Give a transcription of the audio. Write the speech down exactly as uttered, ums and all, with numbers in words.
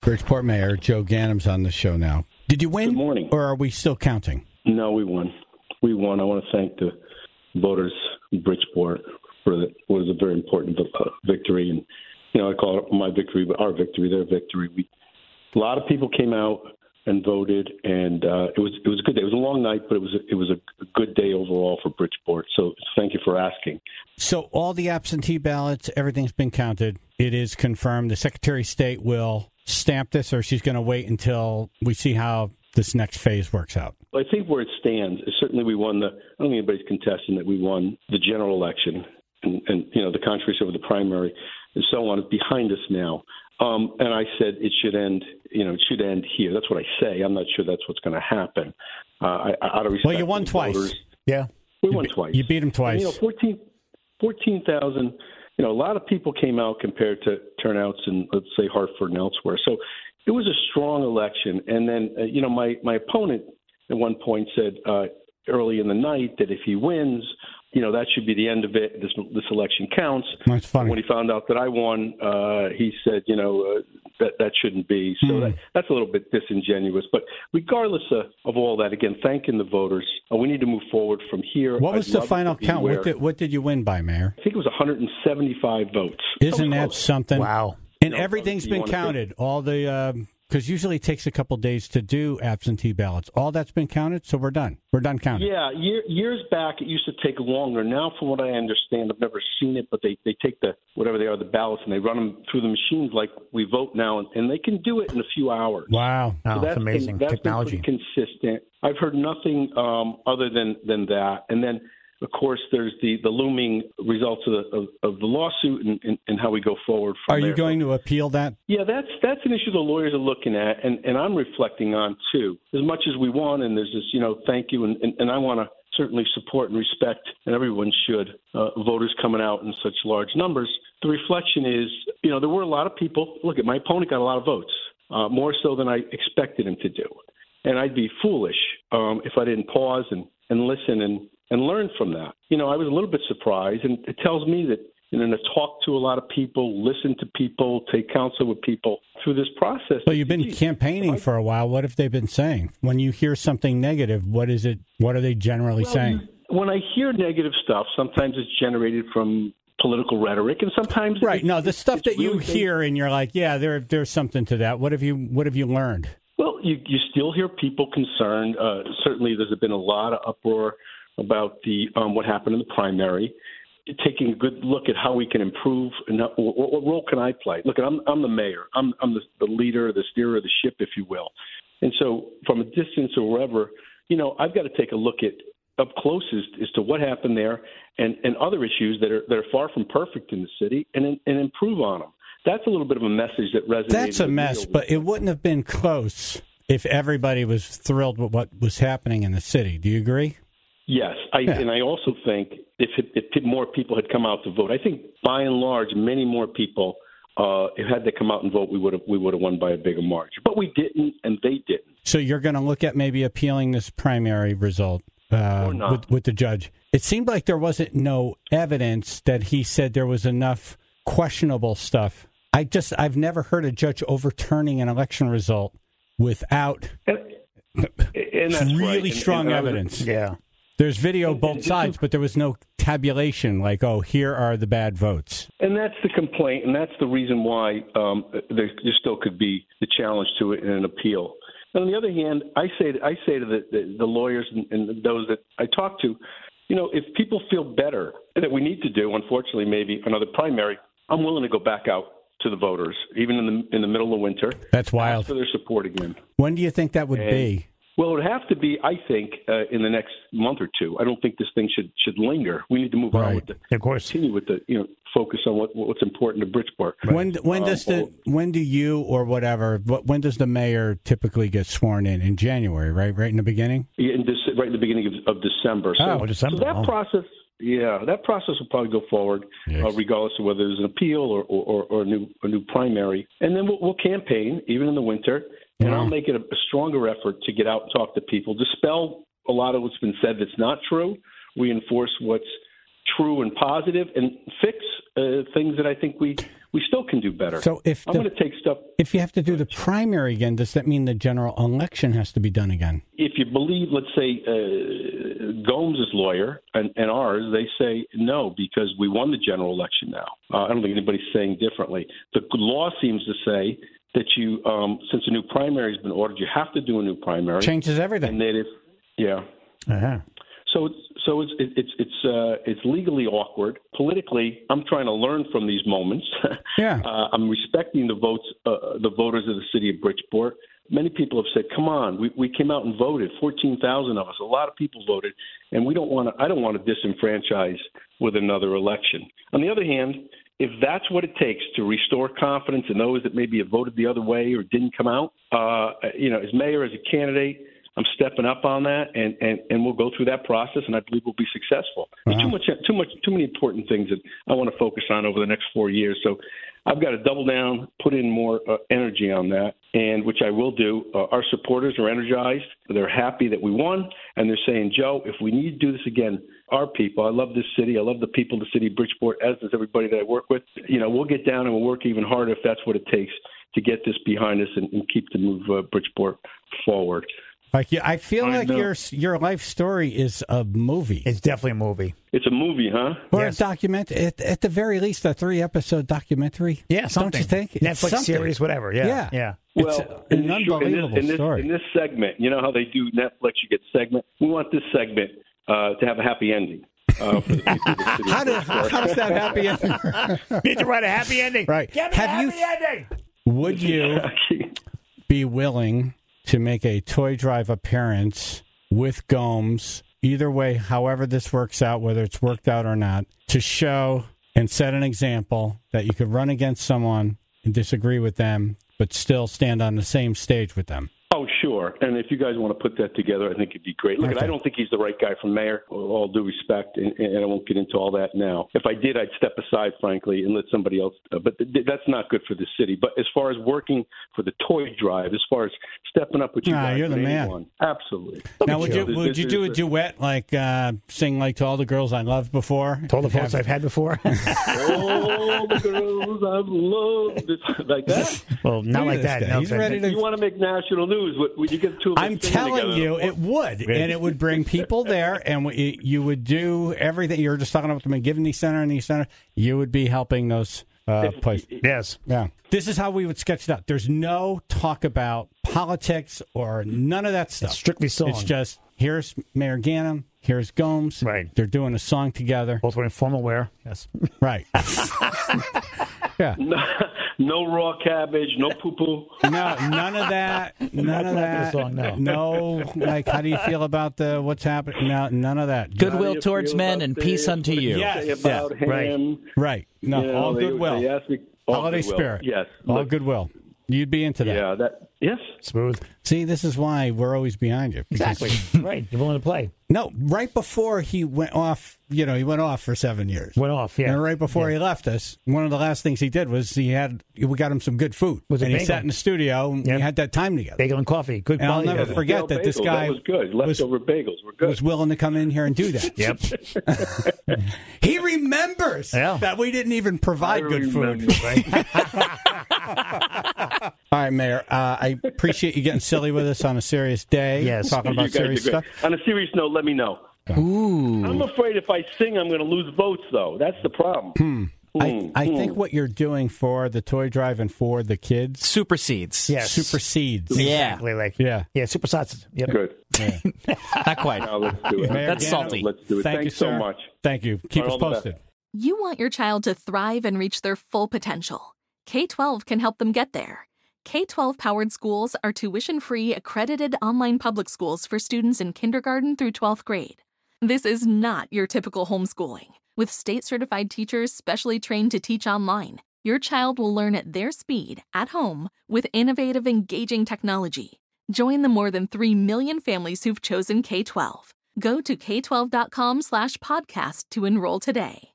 Bridgeport Mayor Joe Ganem's on the show now. Did you win? Good morning. Or are we still counting? No, we won. We won. I want to thank the voters in Bridgeport for the, what was a very important uh, victory. And, you know, I call it my victory, but our victory, their victory. We, a lot of people came out and voted, and uh, it was it was a good day. It was a long night, but it was a, it was a good day overall for Bridgeport. So thank you for asking. So all the absentee ballots, everything's been counted. It is confirmed. The Secretary of State will stamp this, or she's going to wait until we see how this next phase works out. I think where it stands is certainly we won the. I don't think anybody's contesting that we won the general election, and, and you know the controversy over the primary and so on is behind us now. Um, and I said it should end. You know, it should end here. That's what I say. I'm not sure that's what's going to happen. Uh, I, out of respect well, you won twice. Voters, yeah, we you won be, twice. You beat them twice. And, you know, fourteen thousand. You know, a lot of people came out compared to turnouts in, let's say, Hartford and elsewhere. So it was a strong election. And then, uh, you know, my, my opponent at one point said uh, early in the night that if he wins, you know, that should be the end of it. This this election counts. That's funny. When he found out that I won, uh, he said, you know, uh, that that shouldn't be. So mm. that, that's a little bit disingenuous. But regardless of, of all that, again, thanking the voters, uh, we need to move forward from here. What was I'd the final count? Where, what did, what did you win by, Mayor? I think it was one hundred seventy-five votes. Isn't that something? Wow. And you know, everything's been counted. All the because um, usually it takes a couple days to do absentee ballots. All that's been counted, so we're done. We're done counting. Yeah, year, years back it used to take longer. Now, from what I understand, I've never seen it, but they, they take the whatever they are, the ballots, and they run them through the machines like we vote now, and, and they can do it in a few hours. Wow, oh, so that's amazing been, that's technology. Been consistent. I've heard nothing um, other than, than that, and then. Of course, there's the, the looming results of the, of, of the lawsuit and, and, and how we go forward from Are there. you going to appeal that? Yeah, that's that's an issue the lawyers are looking at, and, and I'm reflecting on, too. As much as we want, and there's this, you know, thank you, and, and, and I want to certainly support and respect, and everyone should, uh, voters coming out in such large numbers. The reflection is, you know, there were a lot of people. Look, my opponent got a lot of votes, uh, more so than I expected him to do. And I'd be foolish um, if I didn't pause and, and listen and and learn from that. You know, I was a little bit surprised, and it tells me that, you know, to talk to a lot of people, listen to people, take counsel with people through this process. Well, you've been Geez, campaigning I, for a while. What have they been saying? When you hear something negative, what is it? What are they generally well, saying? When I hear negative stuff, sometimes it's generated from political rhetoric, and sometimes right. No, the stuff that you really hear, and you're like, yeah, there, there's something to that. What have you, what have you learned? Well, you, you still hear people concerned. Uh, certainly, there's been a lot of uproar about the um, what happened in the primary, taking a good look at how we can improve and how, what, what role can I play. Look, I'm I'm the mayor. I'm I'm the, the leader, the steerer of the ship, if you will. And so, from a distance or wherever, you know, I've got to take a look at up close as, as to what happened there and, and other issues that are that are far from perfect in the city, and and improve on them. That's a little bit of a message that resonates. That's a mess, but it wouldn't have been close if everybody was thrilled with what was happening in the city. Do you agree? Yes, I, yeah. and I also think if, it, if more people had come out to vote, I think by and large, many more people, uh, if had they come out and vote, we would have we would have won by a bigger margin. But we didn't, and they didn't. So you're going to look at maybe appealing this primary result uh, with, with the judge. It seemed like there wasn't no evidence that he said there was enough questionable stuff. I just I've never heard a judge overturning an election result without and, and that's really right. strong and, and evidence. Was, yeah. There's video both sides, but there was no tabulation like, oh, here are the bad votes. And that's the complaint, and that's the reason why um, there, there still could be the challenge to it in an appeal. And on the other hand, I say to, I say to the, the, the lawyers and, and those that I talk to, you know, if people feel better that we need to do, unfortunately, maybe another primary, I'm willing to go back out to the voters, even in the in the middle of winter. That's wild. Ask for their support again. When do you think that would and, be? Well, it would have to be, I think, uh, in the next month or two. I don't think this thing should should linger. We need to move right. on with the of course. continue with the you know focus on what what's important to Bridgeport. Right. When when um, does the when do you or whatever when does the mayor typically get sworn in? In January, right? Right in the beginning. Yeah, in Dece- right in the beginning of, of December. So, oh, December. So that oh. process. Yeah, that process will probably go forward, yes. uh, regardless of whether there's an appeal or, or, or a new a new primary. And then we'll, we'll campaign, even in the winter, and yeah. I'll make it a, a stronger effort to get out and talk to people, dispel a lot of what's been said that's not true, reinforce what's true and positive and fix uh, things that I think we, we still can do better. So if I'm the, going to take stuff. If you have to do the primary again, does that mean the general election has to be done again? If you believe, let's say, uh, Gomes' lawyer and, and ours, they say no because we won the general election now. Uh, I don't think anybody's saying differently. The law seems to say that you, um, since a new primary has been ordered, you have to do a new primary. Changes everything. And that if, yeah. Uh-huh. So, so it's it's it's uh, it's legally awkward. Politically, I'm trying to learn from these moments. Yeah. uh, I'm respecting the votes, uh, the voters of the city of Bridgeport. Many people have said, "Come on, we we came out and voted. fourteen thousand of us. A lot of people voted, and we don't want to. I don't want to disenfranchise with another election." On the other hand, if that's what it takes to restore confidence in those that maybe have voted the other way or didn't come out, uh, you know, as mayor, as a candidate, I'm stepping up on that, and, and, and we'll go through that process, and I believe we'll be successful. There's too much, too much, too many important things that I want to focus on over the next four years. So I've got to double down, put in more uh, energy on that, and which I will do. Uh, our supporters are energized. They're happy that we won, and they're saying, Joe, if we need to do this again, our people, I love this city. I love the people of the city of Bridgeport, as does everybody that I work with. You know, we'll get down and we'll work even harder if that's what it takes to get this behind us and, and keep to move uh, Bridgeport forward. Like I feel I like know. your your life story is a movie. It's definitely a movie. It's a movie, huh? Or Yes. a document, at, at the very least, a three-episode documentary. Yeah, something. Don't you think? It's Netflix something. series, whatever. Yeah, Yeah. yeah. It's Well, an in this, unbelievable in this, in this, story. In this segment, you know how they do Netflix, you get segment? We want this segment uh, to have a happy ending. Uh, for the people of the city How, of do, Bridgeport. how does that happy ending? Need to write a happy ending. Right. Give me Have a you- happy ending. Would you be willing to make a toy drive appearance with Gomes, either way, however this works out, whether it's worked out or not, to show and set an example that you could run against someone and disagree with them, but still stand on the same stage with them? Oh, sure. And if you guys want to put that together, I think it'd be great. Look, Okay. I don't think he's the right guy for mayor, with all due respect, and, and I won't get into all that now. If I did, I'd step aside, frankly, and let somebody else. Uh, but th- that's not good for the city. But as far as working for the toy drive, as far as stepping up with you Nah, guys, you're the with man. anyone, absolutely. Now, would you This- would this you is do a the- duet, like uh, sing like to all the girls I loved before? To all the Have- folks I've had before. All the girls I've loved, It's like that. Well, not Look at like this that. guy. No, He's but- ready to- You want to make national news? Would, would you get two of us I'm singing telling together? you, it would, and it would bring people there, and we, you would do everything. You were just talking about the McGivney Center and the Center. You would be helping those uh, places. Yes. Yeah. This is how we would sketch it out. There's no talk about politics or none of that stuff. It's strictly song. It's just, here's Mayor Ganem, here's Gomes. Right. They're doing a song together. Both wearing formal wear. Yes. Right. Yeah. No, no raw cabbage, no poo-poo. No, none of that. None of not that. the song, no. No, like, how do you feel about the what's happening? No, none of that. How do Goodwill you towards feel men about and this? peace unto What do you. Yes. say about Yeah, right. him? Right. No, You know, all they- goodwill. They ask me, all Holiday goodwill. spirit. Yes. All Look, goodwill. You'd be into that. Yeah, that. Yes. Smooth. See, this is why we're always behind you. because- Exactly. Right. You're willing to play. No, right before he went off, you know, he went off for seven years. Went off, yeah. And right before Yeah. he left us, one of the last things he did was he had, we got him some good food. Was it and he bagel? sat in the studio and Yep. we had that time together. Bagel and coffee. Good And I'll quality. never bagel. forget Stale that this bagels, guy that was good. Leftover bagels were good. was willing to come in here and do that. Yep. He remembers Yeah. that we didn't even provide I good remember. food. All right, Mayor. Uh, I appreciate you getting silly with us on a serious day. Yes. Talking You about guys serious are great. stuff. On a serious note, let me know. Ooh. I'm afraid if I sing, I'm going to lose votes, though. That's the problem. Hmm. I, Hmm, I hmm. think what you're doing for the toy drive and for the kids Supersedes. Yes. supersedes. Yeah. Exactly. Like, Yeah. yeah, super sausage. Yep. Good. Not quite. Now let's do it. Mayor That's Ganem, salty. Let's do it. Thank Thanks you, so sir. much. Thank you. Keep All us the best. posted. You want your child to thrive and reach their full potential. K twelve can help them get there. K twelve powered schools are tuition-free, accredited online public schools for students in kindergarten through twelfth grade. This is not your typical homeschooling. With state-certified teachers specially trained to teach online, your child will learn at their speed, at home, with innovative, engaging technology. Join the more than three million families who've chosen K twelve. Go to k twelve dot com slash podcast to enroll today.